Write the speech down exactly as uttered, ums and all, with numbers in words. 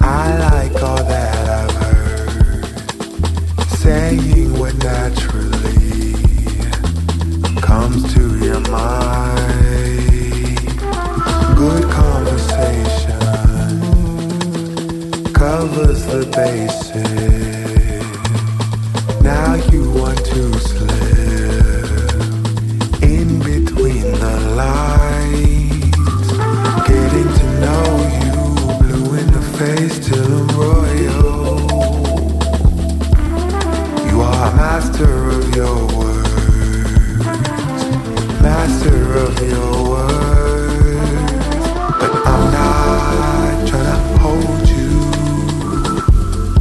I like all that I've heard, saying what naturally comes to your mind. Good conversation covers the bases. Now you want to slip in between the lines, getting to know you, blue in the face till I'm royal. You are master of your words, master of your words.